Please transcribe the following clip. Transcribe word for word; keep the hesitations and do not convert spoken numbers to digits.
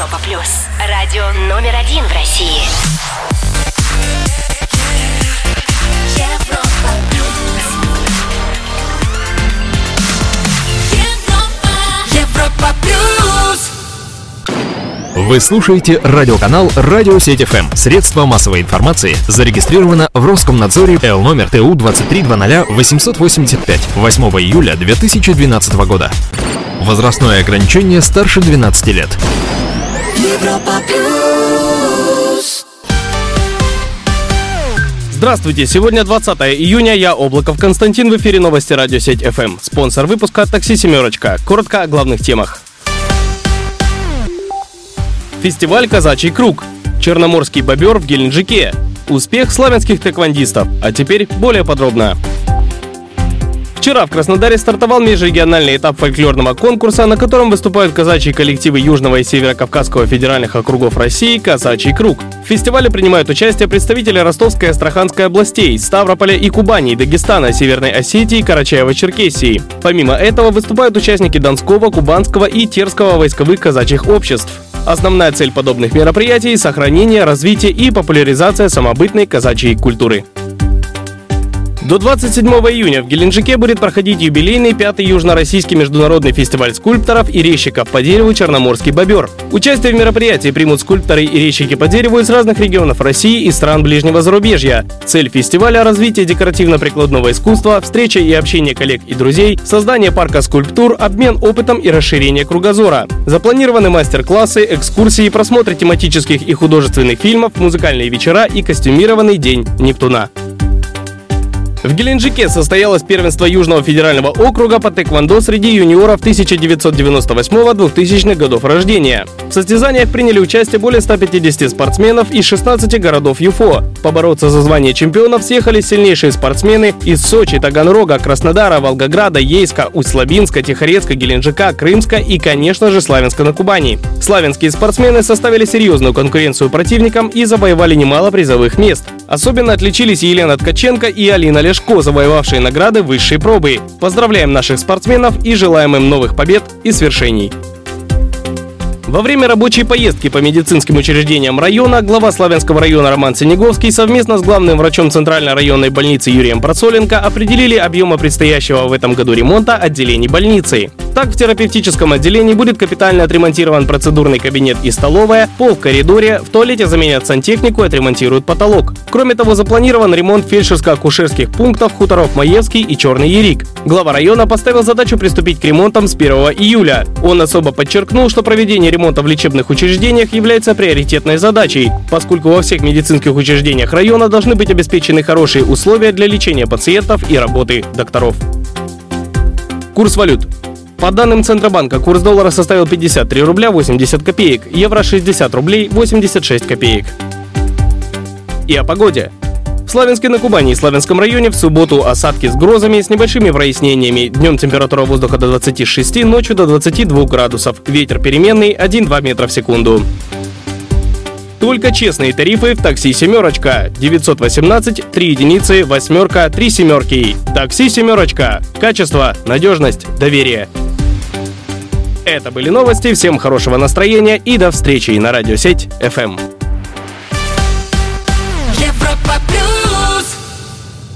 Европа плюс. Радио номер один в России. Европа плюс. Европа плюс. Вы слушаете радиоканал «Радиосеть эф эм». Средство массовой информации зарегистрировано в Роскомнадзоре Л номер Т У двадцать три двадцать восемьсот восемьдесят пять восьмого июля две тысячи двенадцатого года. Возрастное ограничение старше двенадцати лет. Европа плюс. Здравствуйте, сегодня двадцатое июня, я Облаков Константин, в эфире новости «Радиосеть эф эм». Спонсор выпуска «Такси Семерочка». Коротко о главных темах. Фестиваль «Казачий круг». Черноморский бобер в Геленджике. Успех славянских тэквондистов. А теперь более подробно. Вчера в Краснодаре стартовал межрегиональный этап фольклорного конкурса, на котором выступают казачьи коллективы Южного и Северо-Кавказского федеральных округов России «Казачий круг». В фестивале принимают участие представители Ростовской и Астраханской областей, Ставрополя и Кубани, Дагестана, Северной Осетии и Карачаево-Черкесии. Помимо этого выступают участники Донского, Кубанского и Терского войсковых казачьих обществ. Основная цель подобных мероприятий – сохранение, развитие и популяризация самобытной казачьей культуры. До двадцать седьмого июня в Геленджике будет проходить юбилейный пятый Южно-Российский международный фестиваль скульпторов и резчиков по дереву «Черноморский бобер». Участие в мероприятии примут скульпторы и резчики по дереву из разных регионов России и стран ближнего зарубежья. Цель фестиваля – развитие декоративно-прикладного искусства, встреча и общение коллег и друзей, создание парка скульптур, обмен опытом и расширение кругозора. Запланированы мастер-классы, экскурсии, просмотры тематических и художественных фильмов, музыкальные вечера и костюмированный день Нептуна. В Геленджике состоялось первенство Южного федерального округа по тэквондо среди юниоров тысяча девятьсот девяносто восьмого — двухтысячных годов рождения. В состязаниях приняли участие более ста пятидесяти спортсменов из шестнадцати городов ЮФО. Побороться за звание чемпионов съехались сильнейшие спортсмены из Сочи, Таганрога, Краснодара, Волгограда, Ейска, Усть-Лабинска, Тихорецка, Геленджика, Крымска и, конечно же, Славянска на Кубани. Славянские спортсмены составили серьезную конкуренцию противникам и завоевали немало призовых мест. Особенно отличились Елена Ткаченко и Алина Лешко, завоевавшие награды высшей пробы. Поздравляем наших спортсменов и желаем им новых побед и свершений. Во время рабочей поездки по медицинским учреждениям района глава Славянского района Роман Синеговский совместно с главным врачом Центральной районной больницы Юрием Процоленко определили объемы предстоящего в этом году ремонта отделений больницы. Так, в терапевтическом отделении будет капитально отремонтирован процедурный кабинет и столовая, пол в коридоре, в туалете заменят сантехнику и отремонтируют потолок. Кроме того, запланирован ремонт фельдшерско-акушерских пунктов хуторов Маевский и Черный Ярик. Глава района поставил задачу приступить к ремонтам с первого июля. Он особо подчеркнул, что проведение ремонта в лечебных учреждениях является приоритетной задачей, поскольку во всех медицинских учреждениях района должны быть обеспечены хорошие условия для лечения пациентов и работы докторов. Курс валют. По данным Центробанка, курс доллара составил пятьдесят три рубля восемьдесят копеек, евро шестьдесят рублей восемьдесят шесть копеек. И о погоде. В Славянске на Кубани и Славянском районе в субботу осадки с грозами с небольшими прояснениями. Днем температура воздуха до двадцати шести, ночью до двадцати двух градусов. Ветер переменный один-два метра в секунду. Только честные тарифы в такси «Семерочка». девятьсот восемнадцать три единицы, восьмерка, три семерки. Такси «Семерочка». Качество, надежность, доверие. Это были новости. Всем хорошего настроения и до встречи на радиосеть эф эм.